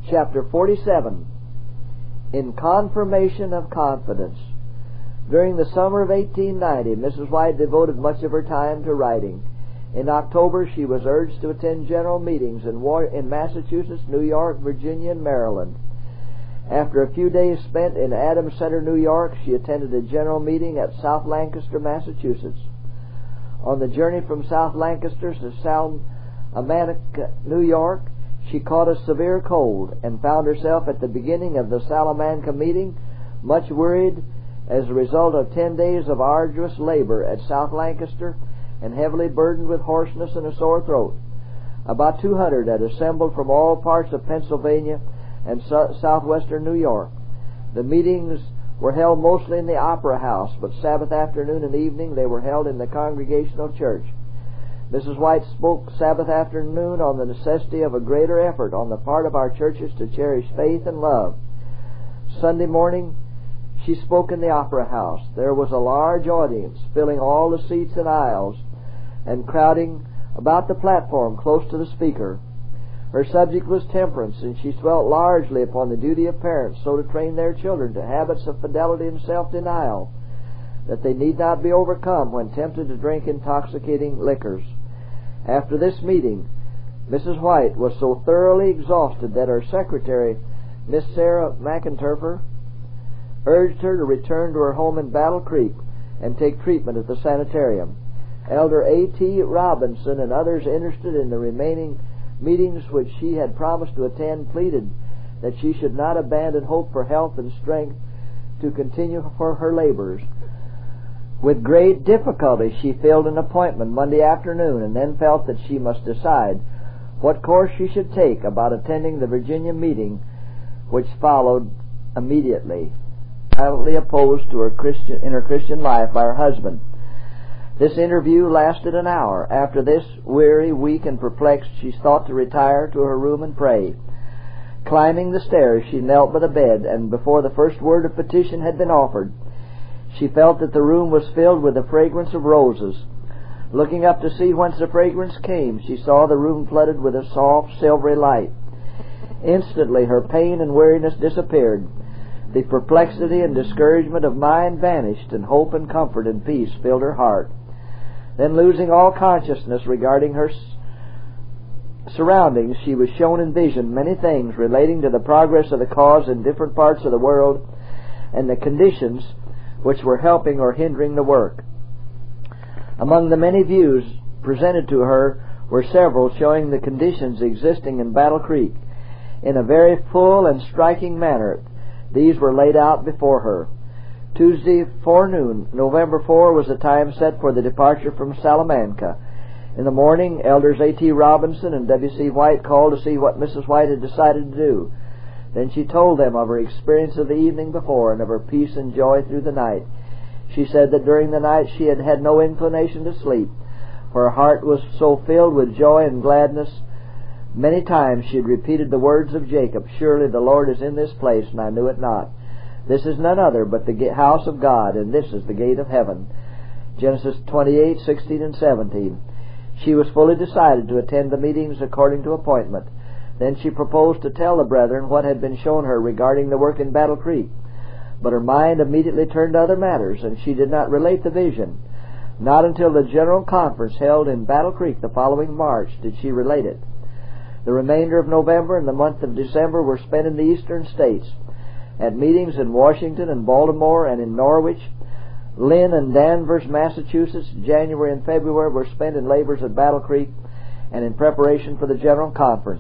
chapter 47, In Confirmation of Confidence. During the summer of 1890, Mrs. White devoted much of her time to writing. In October, she was urged to attend general meetings in Massachusetts, New York, Virginia, and Maryland. After a few days spent in Adams Center, New York, she attended a general meeting at South Lancaster, Massachusetts. On the journey from South Lancaster to Salamanca, New York, she caught a severe cold and found herself at the beginning of the Salamanca meeting much worried as a result of 10 days of arduous labor at South Lancaster and heavily burdened with hoarseness and a sore throat. About 200 had assembled from all parts of Pennsylvania and southwestern New York. The meetings were held mostly in the Opera House, but Sabbath afternoon and evening they were held in the Congregational Church. Mrs. White spoke Sabbath afternoon on the necessity of a greater effort on the part of our churches to cherish faith and love. Sunday morning, she spoke in the Opera House. There was a large audience, filling all the seats and aisles, and crowding about the platform close to the speaker. Her subject was temperance, and she dwelt largely upon the duty of parents so to train their children to habits of fidelity and self-denial, that they need not be overcome when tempted to drink intoxicating liquors. After this meeting, Mrs. White was so thoroughly exhausted that her secretary, Miss Sarah McInterfer, urged her to return to her home in Battle Creek and take treatment at the sanitarium. Elder A.T. Robinson and others interested in the remaining meetings which she had promised to attend pleaded that she should not abandon hope for health and strength to continue for her labors. With great difficulty she filled an appointment Monday afternoon and then felt that she must decide what course she should take about attending the Virginia meeting which followed immediately, violently opposed to her Christian life by her husband. This interview lasted an hour. After this, weary, weak, and perplexed, she thought to retire to her room and pray. Climbing the stairs, she knelt by the bed, and before the first word of petition had been offered, she felt that the room was filled with the fragrance of roses. Looking up to see whence the fragrance came, she saw the room flooded with a soft, silvery light. Instantly her pain and weariness disappeared. The perplexity and discouragement of mind vanished, and hope and comfort and peace filled her heart. Then, losing all consciousness regarding her surroundings, she was shown in vision many things relating to the progress of the cause in different parts of the world and the conditions which were helping or hindering the work. Among the many views presented to her were several showing the conditions existing in Battle Creek. In a very full and striking manner, these were laid out before her. Tuesday forenoon, November 4, was the time set for the departure from Salamanca. In the morning, Elders A.T. Robinson and W.C. White called to see what Mrs. White had decided to do. Then she told them of her experience of the evening before and of her peace and joy through the night. She said that during the night she had had no inclination to sleep, for her heart was so filled with joy and gladness. Many times she had repeated the words of Jacob, "Surely the Lord is in this place, and I knew it not. This is none other but the house of God, and this is the gate of heaven." Genesis 28:16 and 17. She was fully decided to attend the meetings according to appointment. Then she proposed to tell the brethren what had been shown her regarding the work in Battle Creek. But her mind immediately turned to other matters, and she did not relate the vision. Not until the general conference held in Battle Creek the following March did she relate it. The remainder of November and the month of December were spent in the eastern states, at meetings in Washington and Baltimore and in Norwich. Lynn and Danvers, Massachusetts. January and February were spent in labors at Battle Creek and in preparation for the General Conference.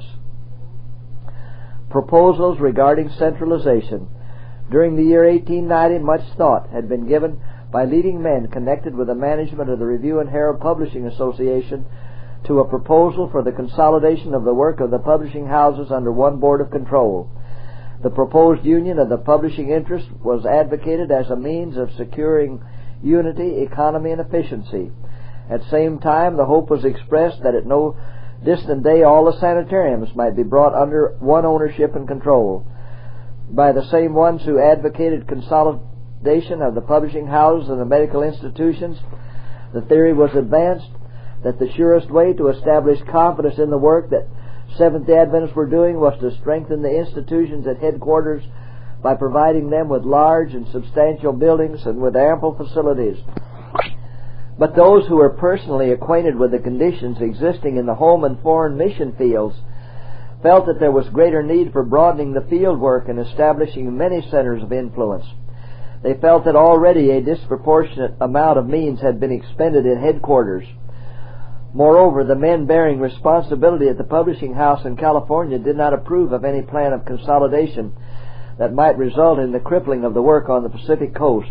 Proposals regarding centralization. During the year 1890, much thought had been given by leading men connected with the management of the Review and Herald Publishing Association to a proposal for the consolidation of the work of the publishing houses under one board of control. The proposed union of the publishing interest was advocated as a means of securing unity, economy, and efficiency. At the same time, the hope was expressed that at no distant day all the sanitariums might be brought under one ownership and control. By the same ones who advocated consolidation of the publishing houses and the medical institutions, the theory was advanced that the surest way to establish confidence in the work that Seventh-day Adventists were doing was to strengthen the institutions at headquarters by providing them with large and substantial buildings and with ample facilities. But those who were personally acquainted with the conditions existing in the home and foreign mission fields felt that there was greater need for broadening the field work and establishing many centers of influence. They felt that already a disproportionate amount of means had been expended at headquarters. Moreover, the men bearing responsibility at the publishing house in California did not approve of any plan of consolidation that might result in the crippling of the work on the Pacific Coast.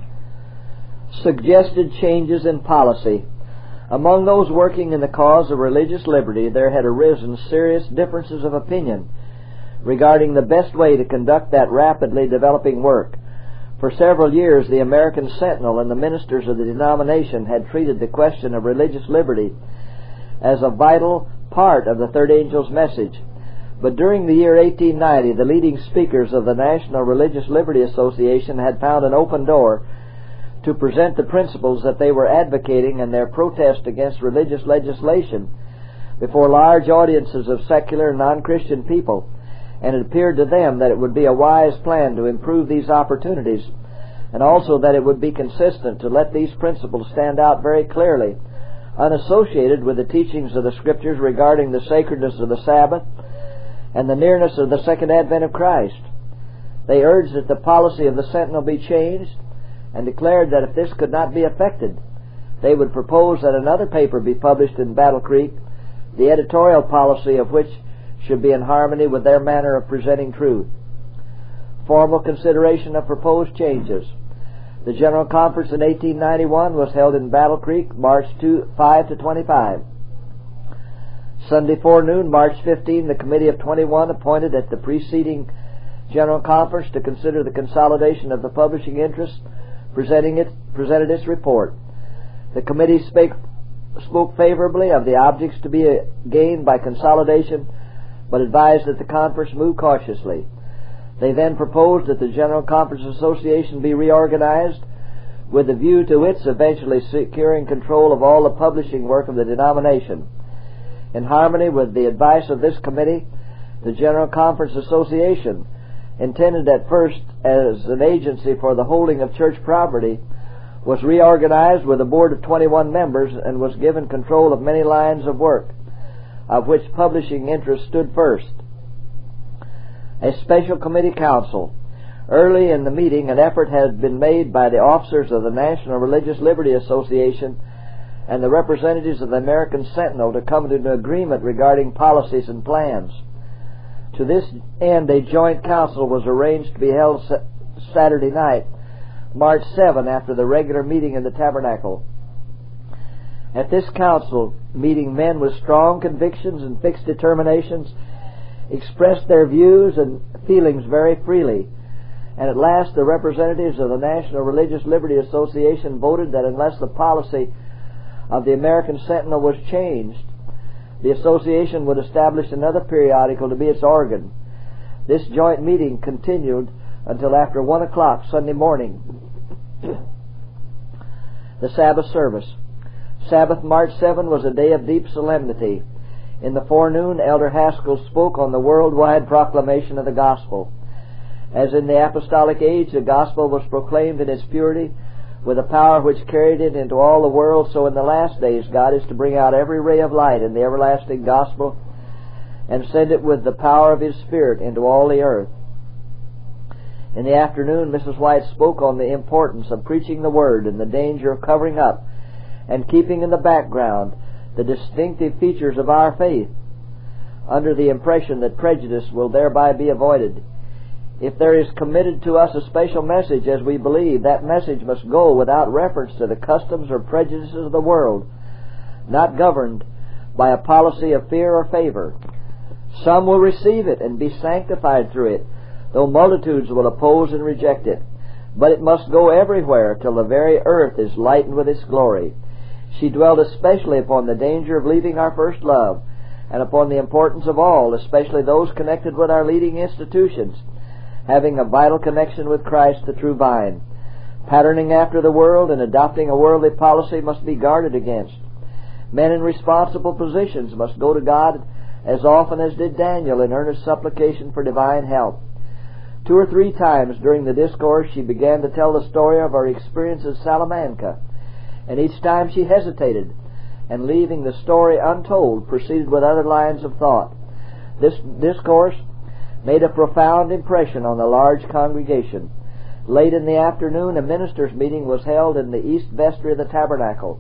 Suggested changes in policy. Among those working in the cause of religious liberty, there had arisen serious differences of opinion regarding the best way to conduct that rapidly developing work. For several years, the American Sentinel and the ministers of the denomination had treated the question of religious liberty as a vital part of the third angel's message. But during the year 1890, the leading speakers of the National Religious Liberty Association had found an open door to present the principles that they were advocating and their protest against religious legislation before large audiences of secular and non-Christian people, and it appeared to them that it would be a wise plan to improve these opportunities, and also that it would be consistent to let these principles stand out very clearly, unassociated with the teachings of the Scriptures regarding the sacredness of the Sabbath and the nearness of the second advent of Christ. They urged that the policy of the Sentinel be changed, and declared that if this could not be effected, they would propose that another paper be published in Battle Creek, the editorial policy of which should be in harmony with their manner of presenting truth. Formal consideration of proposed changes. The General Conference in 1891 was held in Battle Creek, March 5 to 25. Sunday forenoon, March 15, the Committee of 21 appointed at the preceding General Conference to consider the consolidation of the publishing interests presented its report. The committee spoke favorably of the objects to be gained by consolidation, but advised that the conference move cautiously. They then proposed that the General Conference Association be reorganized with a view to its eventually securing control of all the publishing work of the denomination. In harmony with the advice of this committee, the General Conference Association, intended at first as an agency for the holding of church property, was reorganized with a board of 21 members and was given control of many lines of work, of which publishing interest stood first. A special committee council. Early in the meeting, an effort had been made by the officers of the National Religious Liberty Association and the representatives of the American Sentinel to come to an agreement regarding policies and plans. To this end, a joint council was arranged to be held Saturday night, March 7, after the regular meeting in the Tabernacle. At this council meeting, men with strong convictions and fixed determinations expressed their views and feelings very freely, and at last the representatives of the National Religious Liberty Association voted that unless the policy of the American Sentinel was changed, the association would establish another periodical to be its organ. This joint meeting continued until after 1 o'clock Sunday morning. The Sabbath service. Sabbath, March 7, was a day of deep solemnity. In the forenoon, Elder Haskell spoke on the worldwide proclamation of the gospel. As in the apostolic age, the gospel was proclaimed in its purity with a power which carried it into all the world, so in the last days God is to bring out every ray of light in the everlasting gospel and send it with the power of His Spirit into all the earth. In the afternoon, Mrs. White spoke on the importance of preaching the Word and the danger of covering up and keeping in the background the distinctive features of our faith, under the impression that prejudice will thereby be avoided. If there is committed to us a special message as we believe, that message must go without reference to the customs or prejudices of the world, not governed by a policy of fear or favor. Some will receive it and be sanctified through it, though multitudes will oppose and reject it. But it must go everywhere till the very earth is lightened with its glory. She dwelt especially upon the danger of leaving our first love, and upon the importance of all, especially those connected with our leading institutions, having a vital connection with Christ, the true vine. Patterning after the world and adopting a worldly policy must be guarded against. Men in responsible positions must go to God as often as did Daniel, in earnest supplication for divine help. 2 or 3 times during the discourse she began to tell the story of her experience at Salamanca, and each time she hesitated, and leaving the story untold, proceeded with other lines of thought. This discourse made a profound impression on the large congregation. Late in the afternoon, a ministers' meeting was held in the east vestry of the tabernacle.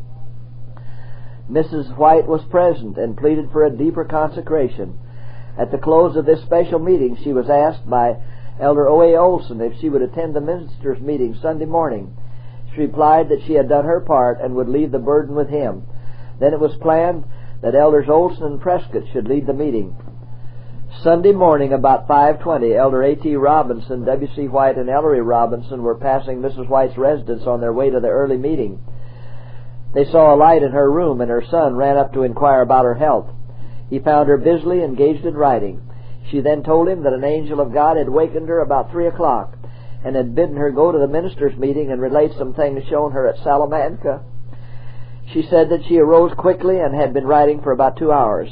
Mrs. White was present and pleaded for a deeper consecration. At the close of this special meeting, she was asked by Elder O.A. Olson if she would attend the ministers' meeting Sunday morning. She replied that she had done her part and would leave the burden with him. Then it was planned that Elders Olson and Prescott should lead the meeting. Sunday morning, about 5:20, Elder A.T. Robinson, W.C. White, and Ellery Robinson were passing Mrs. White's residence on their way to the early meeting. They saw a light in her room, and her son ran up to inquire about her health. He found her busily engaged in writing. She then told him that an angel of God had wakened her about 3 o'clock and had bidden her go to the ministers' meeting and relate some things shown her at Salamanca. She said that she arose quickly and had been writing for about 2 hours.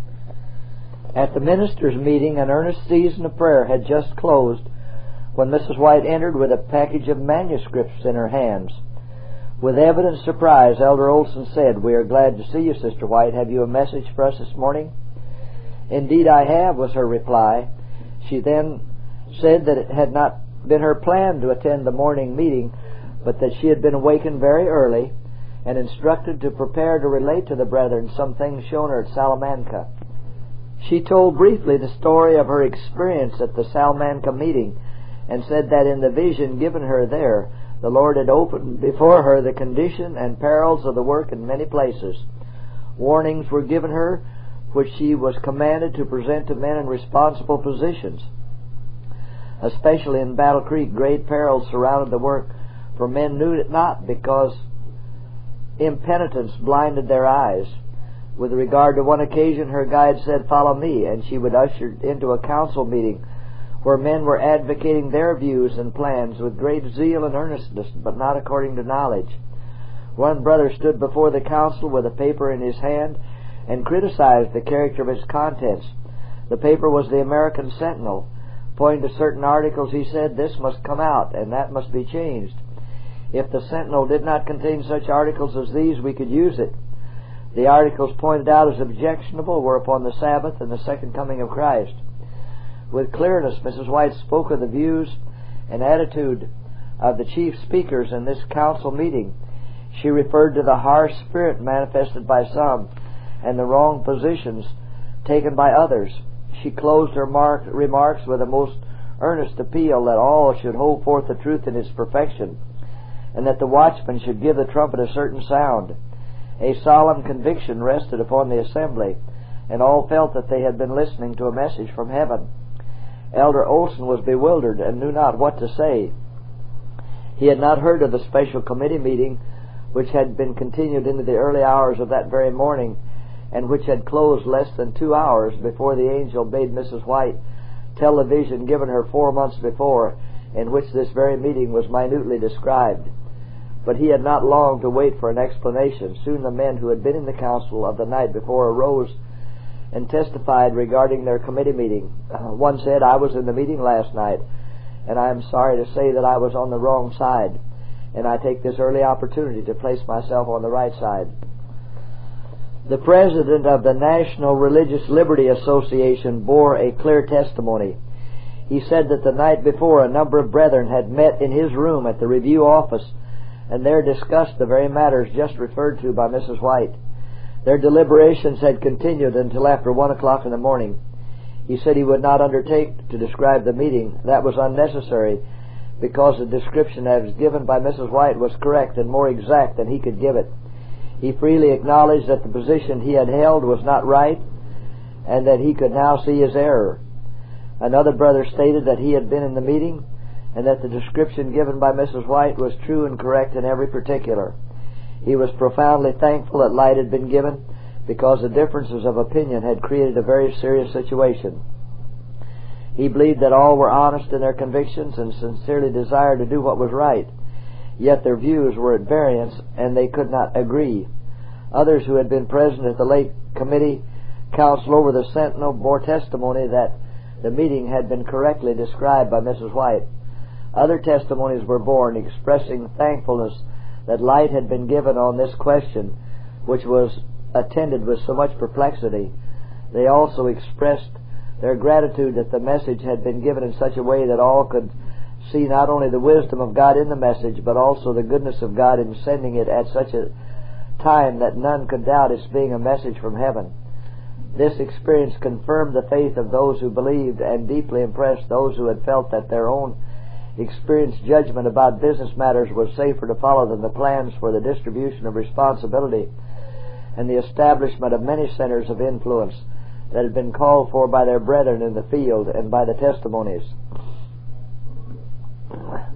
At the ministers' meeting, an earnest season of prayer had just closed when Mrs. White entered with a package of manuscripts in her hands. With evident surprise, Elder Olson said, "We are glad to see you, Sister White. Have you a message for us this morning?" "Indeed I have," was her reply. She then said that it had not been her plan to attend the morning meeting, but that she had been awakened very early and instructed to prepare to relate to the brethren some things shown her at Salamanca. She told briefly the story of her experience at the Salamanca meeting and said that in the vision given her there, the Lord had opened before her the condition and perils of the work in many places. Warnings were given her which she was commanded to present to men in responsible positions. Especially in Battle Creek, great perils surrounded the work, for men knew it not because impenitence blinded their eyes. With regard to one occasion, her guide said, "Follow me," and she would usher into a council meeting where men were advocating their views and plans with great zeal and earnestness, but not according to knowledge. One brother stood before the council with a paper in his hand and criticized the character of its contents. The paper was the American Sentinel. Pointing to certain articles, he said, "This must come out, and that must be changed. If the Sentinel did not contain such articles as these, we could use it." The articles pointed out as objectionable were upon the Sabbath and the second coming of Christ. With clearness, Mrs. White spoke of the views and attitude of the chief speakers in this council meeting. She referred to the harsh spirit manifested by some and the wrong positions taken by others. She closed her remarks with a most earnest appeal that all should hold forth the truth in its perfection, and that the watchman should give the trumpet a certain sound. A solemn conviction rested upon the assembly, and all felt that they had been listening to a message from heaven. Elder Olson was bewildered and knew not what to say. He had not heard of the special committee meeting, which had been continued into the early hours of that very morning, and which had closed less than 2 hours before the angel bade Mrs. White tell the vision given her 4 months before, in which this very meeting was minutely described. But he had not long to wait for an explanation. Soon the men who had been in the council of the night before arose and testified regarding their committee meeting. One said, "I was in the meeting last night, and I am sorry to say that I was on the wrong side, and I take this early opportunity to place myself on the right side." The president of the National Religious Liberty Association bore a clear testimony. He said that the night before a number of brethren had met in his room at the review office and there discussed the very matters just referred to by Mrs. White. Their deliberations had continued until after 1 o'clock in the morning. He said he would not undertake to describe the meeting. That was unnecessary, because the description as given by Mrs. White was correct and more exact than he could give it. He freely acknowledged that the position he had held was not right, and that he could now see his error. Another brother stated that he had been in the meeting, and that the description given by Mrs. White was true and correct in every particular. He was profoundly thankful that light had been given, because the differences of opinion had created a very serious situation. He believed that all were honest in their convictions and sincerely desired to do what was right, yet their views were at variance and they could not agree. Others who had been present at the late committee council over the Sentinel bore testimony that the meeting had been correctly described by Mrs. White. Other testimonies were borne expressing thankfulness that light had been given on this question, which was attended with so much perplexity. They also expressed their gratitude that the message had been given in such a way that all could see not only the wisdom of God in the message, but also the goodness of God in sending it at such a time that none could doubt its being a message from heaven. This experience confirmed the faith of those who believed and deeply impressed those who had felt that their own experienced judgment about business matters was safer to follow than the plans for the distribution of responsibility and the establishment of many centers of influence that had been called for by their brethren in the field and by the testimonies.